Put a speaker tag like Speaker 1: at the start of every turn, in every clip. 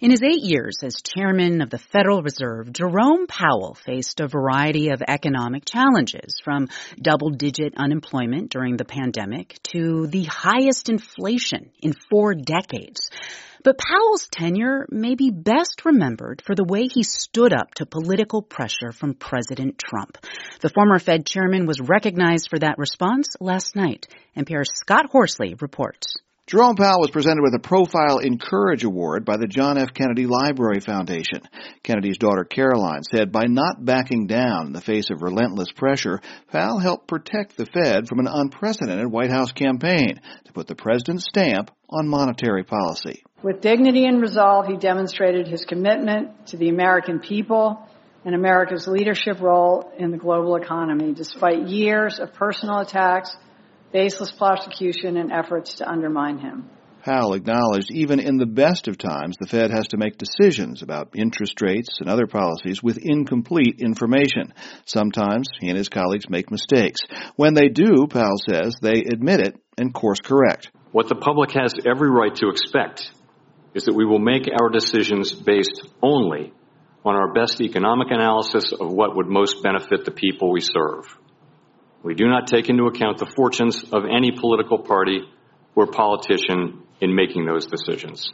Speaker 1: In his 8 years as chairman of the Federal Reserve, Jerome Powell faced a variety of economic challenges, from double-digit unemployment during the pandemic to the highest inflation in 4 decades. But Powell's tenure may be best remembered for the way he stood up to political pressure from President Trump. The former Fed chairman was recognized for that response last night. NPR's Scott Horsley reports.
Speaker 2: Jerome Powell was presented with a Profile in Courage Award by the John F. Kennedy Library Foundation. Kennedy's daughter Caroline said by not backing down in the face of relentless pressure, Powell helped protect the Fed from an unprecedented White House campaign to put the president's stamp on monetary policy.
Speaker 3: With dignity and resolve, he demonstrated his commitment to the American people and America's leadership role in the global economy, despite years of personal attacks, baseless prosecution, and efforts to undermine him.
Speaker 2: Powell acknowledged even in the best of times, the Fed has to make decisions about interest rates and other policies with incomplete information. Sometimes he and his colleagues make mistakes. When they do, Powell says, they admit it and course correct.
Speaker 4: What the public has every right to expect is that we will make our decisions based only on our best economic analysis of what would most benefit the people we serve. We do not take into account the fortunes of any political party or politician in making those decisions.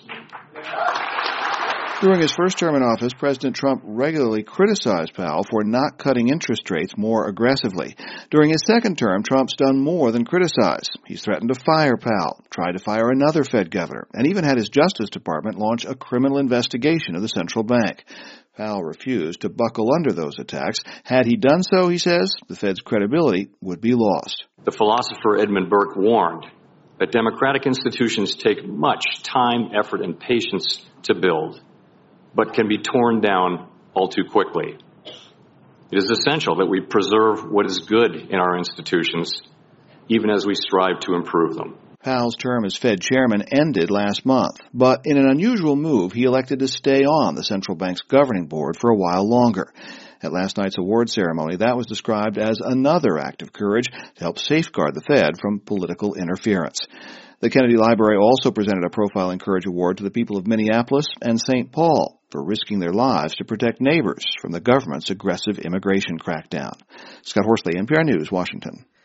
Speaker 2: During his first term in office, President Trump regularly criticized Powell for not cutting interest rates more aggressively. During his second term, Trump's done more than criticize. He's threatened to fire Powell, tried to fire another Fed governor, and even had his Justice Department launch a criminal investigation of the central bank. Powell refused to buckle under those attacks. Had he done so, he says, the Fed's credibility would be lost.
Speaker 4: The philosopher Edmund Burke warned that democratic institutions take much time, effort, and patience to build, but can be torn down all too quickly. It is essential that we preserve what is good in our institutions, even as we strive to improve them.
Speaker 2: Powell's term as Fed chairman ended last month, but in an unusual move, he elected to stay on the central bank's governing board for a while longer. At last night's award ceremony, that was described as another act of courage to help safeguard the Fed from political interference. The Kennedy Library also presented a Profile in Courage Award to the people of Minneapolis and St. Paul for risking their lives to protect neighbors from the government's aggressive immigration crackdown. Scott Horsley, NPR News, Washington.